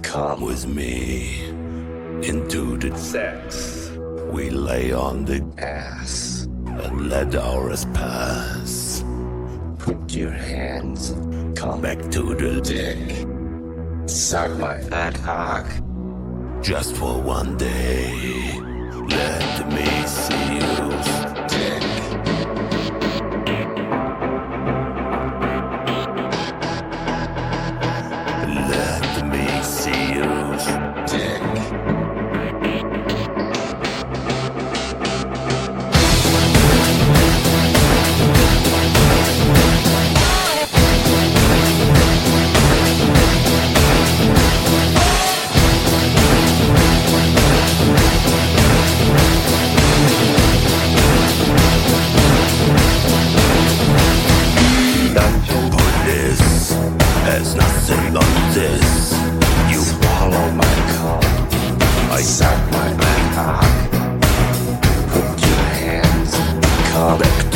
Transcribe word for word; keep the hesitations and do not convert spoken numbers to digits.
Come with me into the sex. We lay on the ass and let ours pass. Put your hands, come back to the dick. Suck my fat cock. Just for one day, let me see you dick. Let me see you dick. Police has nothing on this. You swallow my cum, I suck my cock. Put your hands, come back